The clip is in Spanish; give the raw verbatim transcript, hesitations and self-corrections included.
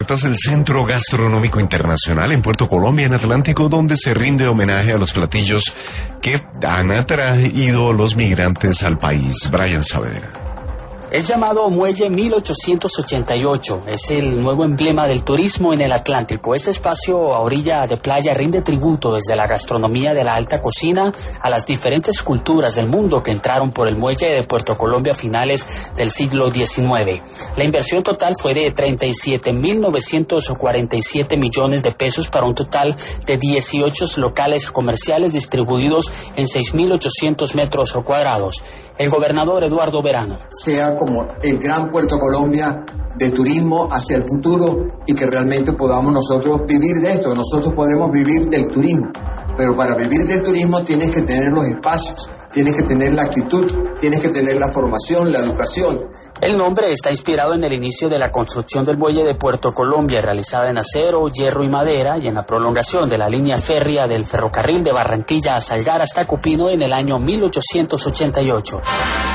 Este es el Centro Gastronómico Internacional en Puerto Colombia, en Atlántico, donde se rinde homenaje a los platillos que han atraído los migrantes al país. Brian Saavedra. Es llamado Muelle mil ochocientos ochenta y ocho, es el nuevo emblema del turismo en el Atlántico. Este espacio a orilla de playa rinde tributo desde la gastronomía de la alta cocina a las diferentes culturas del mundo que entraron por el muelle de Puerto Colombia a finales del siglo diecinueve. La inversión total fue de treinta y siete mil novecientos cuarenta y siete millones de pesos para un total de dieciocho locales comerciales distribuidos en seis mil ochocientos metros cuadrados. El gobernador Eduardo Verano. Sea como el gran Puerto Colombia de turismo hacia el futuro y que realmente podamos nosotros vivir de esto. Nosotros podemos vivir del turismo, pero para vivir del turismo tienes que tener los espacios, tienes que tener la actitud, tienes que tener la formación, la educación. El nombre está inspirado en el inicio de la construcción del muelle de Puerto Colombia, realizada en acero, hierro y madera, y en la prolongación de la línea férrea del ferrocarril de Barranquilla a Salgar hasta Cupino en el año mil ochocientos ochenta y ocho.